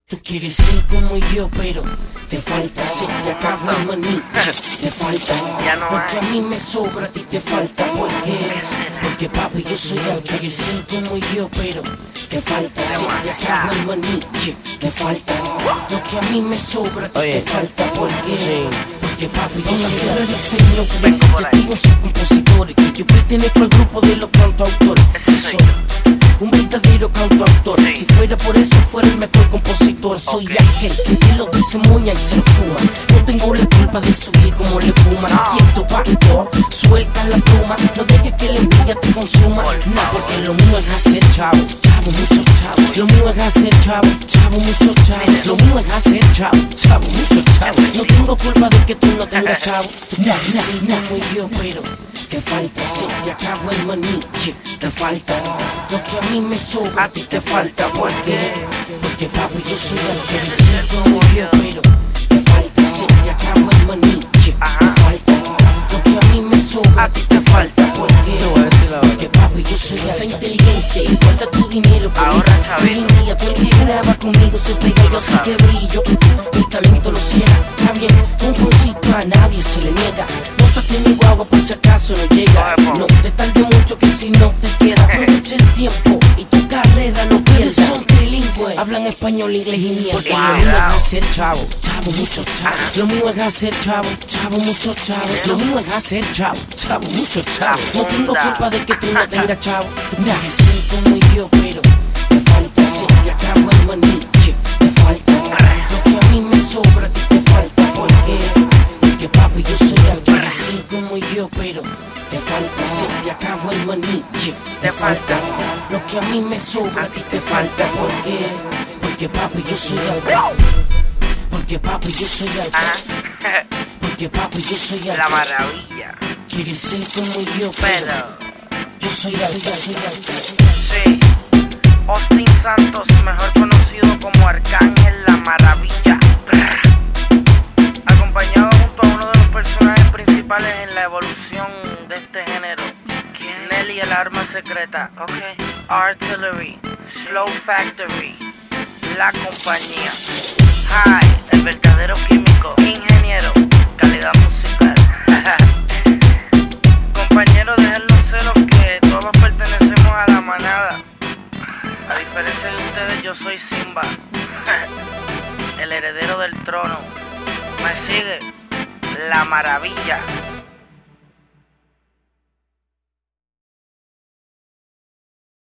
Tú quieres ser como yo, pero te falta, se te acaba el maní. Te falta lo que a mí me sobra, a ti te falta. ¿Por qué? Porque papi, yo soy el que quieres ser como yo, pero te falta, se te acaba el maní. Te falta lo que a mí me sobra, a ti te falta. ¿Por qué? Porque papi, yo soy el diseño creativo, soy compositor, que yo pertenezco al grupo de los cantautores. Sí, soy un verdadero cantautor. Si fuera por eso, fuera el mejor compositor. Soy aquel que lo desemoña y se fuma. No tengo la culpa de subir como le fuman. Quieto, pacto, suelta la pluma. No dejes que la envidia te consuma. No, porque lo mío es hacer chavo, chavo, mucho chavo. Lo mío es hacer chavo, chavo, mucho chavo. Lo mío es hacer chavo, chavo, mucho chavo. No tengo culpa de que tú no tengas chavo. No, muy yo, pero te falta, se te acabó el maní. Te falta lo que a mí me sobra, a ti te falta. ¿Por qué? Porque papi, yo soy el que decir como yo, pero te falta, se te acabó el maní. Te falta lo que a mí me sobra, a ti te falta. ¿Por qué? Porque papi, yo soy el que inteligente y falta tu dinero. Ahora hoy en día todo el que graba conmigo se pega, yo sé que brillo. Mi talento lo ciega, está bien, un poncito a nadie se le niega. Nótate mi guagua por si acaso no llega. No te tarde mucho que si no te queda. Aprovecha el tiempo y tu carrera no pierdas. Son trilingües, hablan español, inglés y mierda. Porque lo mío es hacer chavo, chavo, mucho chavo. Lo mío es hacer chavo, chavo, mucho chavo. Lo mío es hacer chavo, chavo, mucho chavo. No tengo culpa de que tú no tengas chavo. Nadie sé como yo, pero te falta, se te acabó el maní. Te falta lo que a mí me sobra, a ti te falta. ¿Por qué? Porque papi, yo soy el que así como yo, pero te falta, se te acabó el maní. Te falta lo que a mí me sobra, a ti te falta. ¿Por qué? Porque papi, yo soy el porque papi, yo soy el porque papi, yo soy el La Maravilla. Quieres ser como yo, pero yo soy el Sí, Austin Santos, mejor conocido como Arcángel La Maravilla, acompañado junto a uno de los personajes principales en la evolución de este género, Nelly el arma secreta, Artillery, Flow Factory, La Compañía, High, el verdadero químico, ingeniero, calidad musical. Compañeros, déjenlo celos que todos pertenecemos a la manada. A diferencia de ustedes, yo soy Simba, el heredero del trono. Me sigue La Maravilla.